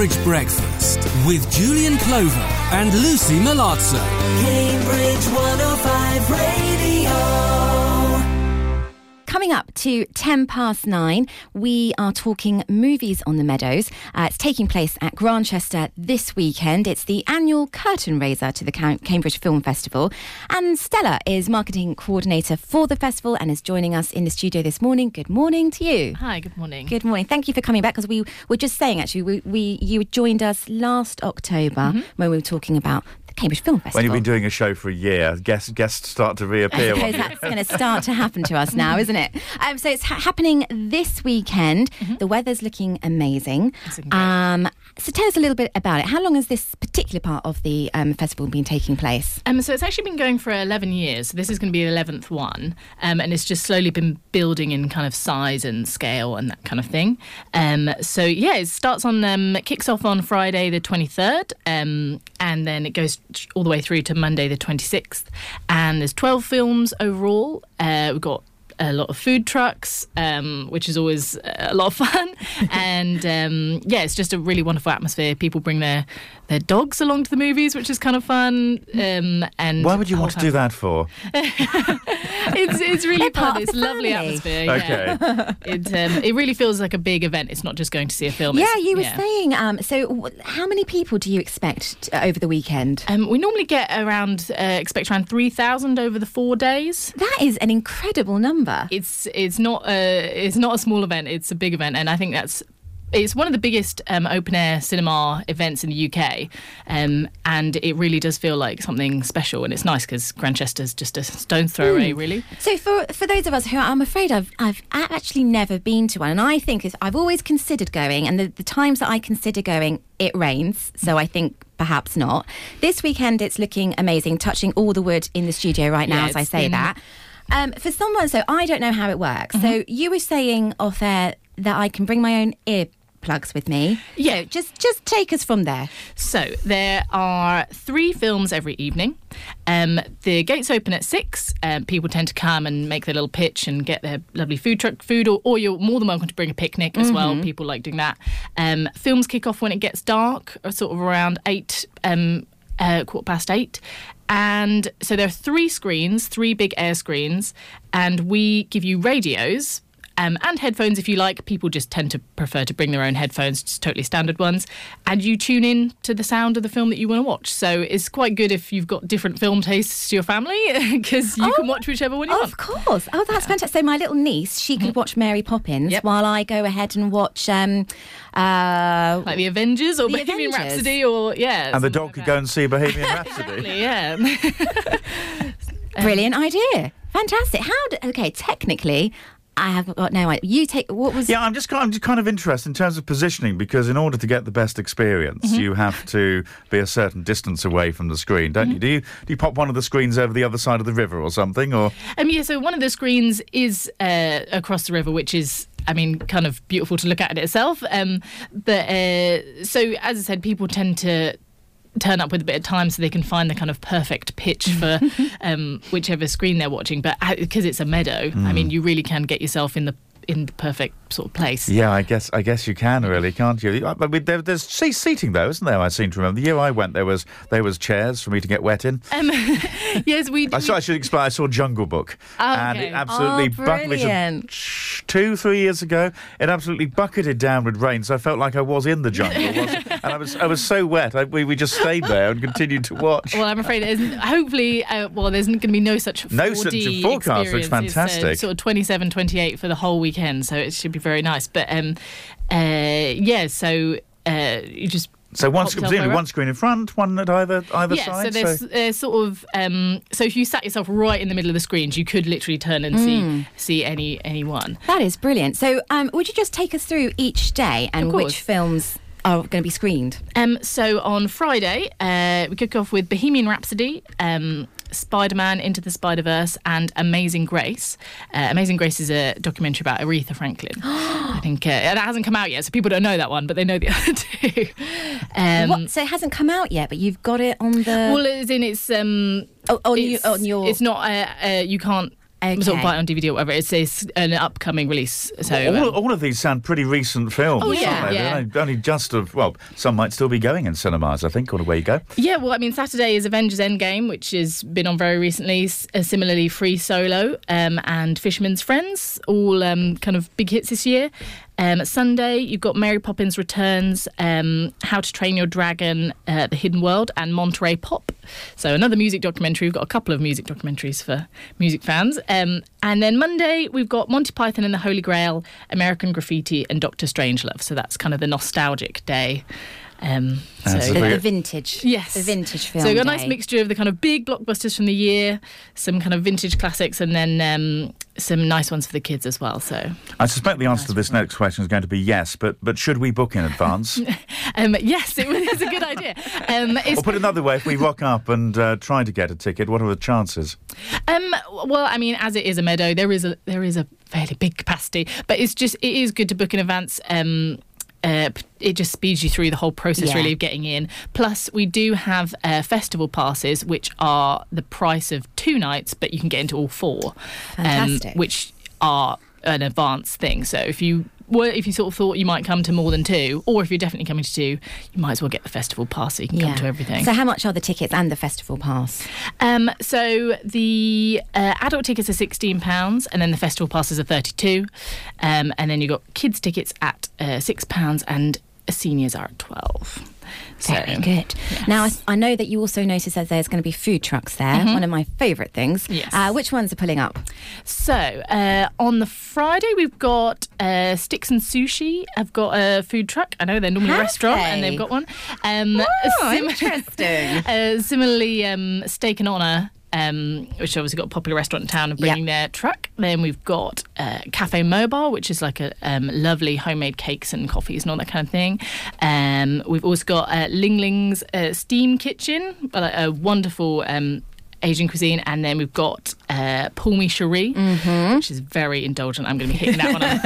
Cambridge Breakfast with Julian Clover and Lucy Malazzo. Cambridge 105 Radio. Coming up to 9:10, we are talking movies on the Meadows. It's taking place at Grantchester this weekend. It's the annual curtain raiser to the Cambridge Film Festival. And Stella is marketing coordinator for the festival and is joining us in the studio this morning. Good morning to you. Hi, good morning. Good morning. Thank you for coming back, because we were just saying, actually, you joined us last October when we were talking about Cambridge Film Festival. When you've been doing a show for a year, guests start to reappear. I suppose that's going to start to happen to us now, isn't it? So it's happening this weekend. The weather's looking amazing. So tell us a little bit about it. How long has this particular part of the festival been taking place? So it's actually been going for 11 years. So this is going to be the 11th one. And it's just slowly been building in kind of size and scale and that kind of thing. So yeah, it starts on, it kicks off on Friday the 23rd. And then it goes all the way through to Monday the 26th. And there's 12 films overall. We've got a lot of food trucks, which is always a lot of fun. And yeah, it's just a really wonderful atmosphere. People bring their dogs along to the movies, which is kind of fun. And why would you want to do that for? It's really fun. It's a lovely atmosphere. Okay. Yeah. It really feels like a big event. It's not just going to see a film. Yeah, you were saying. So how many people do you expect over the weekend? We normally get expect around 3,000 over the 4 days. That is an incredible number. It's not a small event. It's a big event, and I think it's one of the biggest open air cinema events in the UK, and it really does feel like something special. And it's nice because Grantchester's just a stone's throw away, really. So for those of us who I'm afraid I've actually never been to one, and I think I've always considered going, and the times that I consider going, it rains. So I think perhaps not. This weekend it's looking amazing, touching all the wood in the studio right now as I say that. For someone, so I don't know how it works. So you were saying off air that I can bring my own earplugs with me. Yeah. So just take us from there. So there are 3 films every evening. The gates open at 6. People tend to come and make their little pitch and get their lovely food truck food, or you're more than welcome to bring a picnic as well. People like doing that. Films kick off when it gets dark, or sort of around 8, 8:15. And so there are 3 screens, 3 big air screens, and we give you radios and headphones if you like. People just tend to prefer to bring their own headphones, just totally standard ones, and you tune in to the sound of the film that you want to watch. So it's quite good if you've got different film tastes to your family, because you can watch whichever one you want. Of course. Oh, that's fantastic. So my little niece, she could watch Mary Poppins while I go ahead and watch like the Avengers or Bohemian Rhapsody, or and the dog could go and see Bohemian Rhapsody. Exactly, yeah. Brilliant idea. Fantastic. Okay, technically, I have got no idea. You take what was? Yeah, I'm just kind of interested in terms of positioning, because in order to get the best experience, you have to be a certain distance away from the screen, don't you? Do you pop one of the screens over the other side of the river or something, or? Yeah. So one of the screens is across the river, which is, I mean, kind of beautiful to look at in itself. So as I said, people tend to turn up with a bit of time so they can find the kind of perfect pitch for whichever screen they're watching. But because it's a meadow, I mean, you really can get yourself in the perfect sort of place. Yeah, I guess you can, really, can't you? But there's seating though, isn't there? I seem to remember the year I went, there was chairs for me to get wet in. Yes, I should explain. I saw Jungle Book, and it absolutely brilliant. 2-3 years ago, it absolutely bucketed down with rain, so I felt like I was in the jungle, and I was so wet. We just stayed there and continued to watch. Well, I'm afraid there's going to be no such 4D forecast, which is fantastic. It's sort of 27, 28 for the whole weekend, so it should be very nice. But so you just. So one screen in front, one at either side. Yeah, so there's sort of so if you sat yourself right in the middle of the screens, you could literally turn and see any one. That is brilliant. So would you just take us through each day and which films are going to be screened? So on Friday, we kick off with Bohemian Rhapsody, Spider-Man Into the Spider-Verse, and Amazing Grace. Amazing Grace is a documentary about Aretha Franklin. I think that hasn't come out yet, so people don't know that one, but they know the other 2. So it hasn't come out yet, but you've got it on the... Well, as in it's... on your... It's not... you can't sort of buy it on DVD or whatever. It's an upcoming release. So all of these sound pretty recent films. Oh, yeah, aren't they? yeah. They're only just some might still be going in cinemas, I think, or away you go. Yeah, well, I mean, Saturday is Avengers Endgame, which has been on very recently. Similarly, Free Solo and Fisherman's Friends, all kind of big hits this year. Sunday, you've got Mary Poppins Returns, How to Train Your Dragon, The Hidden World, and Monterey Pop. So another music documentary. We've got a couple of music documentaries for music fans. And then Monday, we've got Monty Python and the Holy Grail, American Graffiti, and Dr. Strangelove. So that's kind of the nostalgic day. The vintage. Yes. The vintage film. So we've got a day. nice mixture of the kind of big blockbusters from the year, some kind of vintage classics, and then some nice ones for the kids as well. So I suspect the answer to this next question is going to be yes, but should we book in advance? Yes, it's a good idea. Or put it another way, if we rock up and try to get a ticket, what are the chances? Well, I mean, as it is a meadow, there is a fairly big capacity, but it is good to book in advance. It just speeds you through the whole process, really, of getting in. Plus, we do have festival passes, which are the price of 2 nights, but you can get into all 4. Fantastic. Which are an advanced thing. So if you sort of thought you might come to more than 2, or if you're definitely coming to 2, you might as well get the festival pass so you can come to everything. So how much are the tickets and the festival pass? So the adult tickets are £16, and then the festival passes are £32, and then you've got kids tickets at £6, and seniors are at £12. Very good. Yes. Now, I know that you also noticed that there's going to be food trucks there, one of my favourite things. Yes. Which ones are pulling up? So, on the Friday, we've got Sticks and Sushi. I've got a food truck. I know they're normally a restaurant, and they've got one. Interesting. Similarly, Steak and Honour, which obviously got a popular restaurant in town, and bringing their truck. Then we've got Cafe Mobile, which is like a lovely homemade cakes and coffees and all that kind of thing. We've also got Ling Ling's Steam Kitchen, a wonderful Asian cuisine, and then we've got Paul Mi Cherie, which is very indulgent. I'm going to be hitting that one on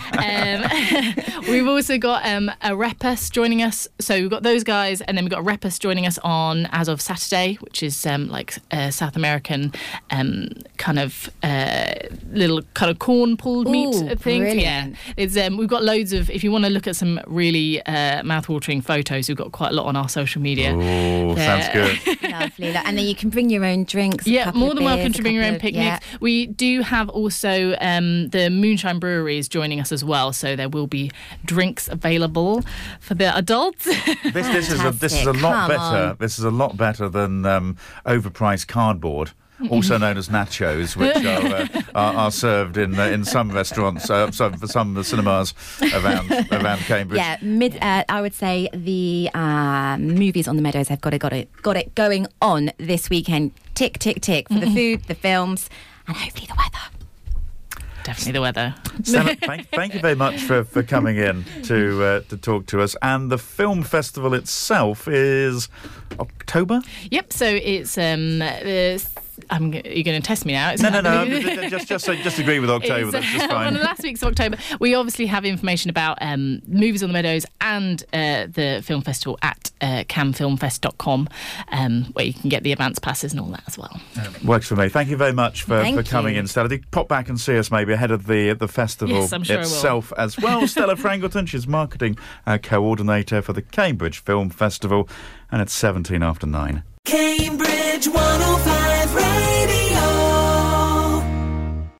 Friday. We've also got Arepas joining us. So we've got those guys, and then we've got Arepas joining us as of Saturday, which is like South American kind of little kind of corn pulled meat thing. Brilliant. Yeah, it's we've got loads of. If you want to look at some really mouth-watering photos, we've got quite a lot on our social media. Oh, sounds good. Lovely. And then you can bring your own drinks. Yeah, more than welcome to bring your own picnics. Yeah. We do have also the Moonshine Brewery is joining us as well, so there will be drinks available for the adults. This is a lot better. This is a lot better than overpriced cardboard, also known as nachos, which are served in some restaurants, for some cinemas around Cambridge. Yeah, I would say the movies on the Meadows have got it going on this weekend. Tick, tick, tick for the food, the films, and hopefully the weather. Definitely the weather. Stella, thank you very much for coming in to talk to us. And the film festival itself is October? Yep. So it's you're going to test me now. It's No. Just agree with October. It's, That's just fine. on the last week's of October, we obviously have information about movies on the Meadows and the film festival at camfilmfest.com, where you can get the advance passes and all that as well. Works for me. Thank you very much for coming you. in, Stella. Pop back and see us maybe ahead of the festival Yes, I'm sure itself as well. Stella Frangleton, she's marketing coordinator for the Cambridge Film Festival, and it's 9:17. Cambridge 105 Radio.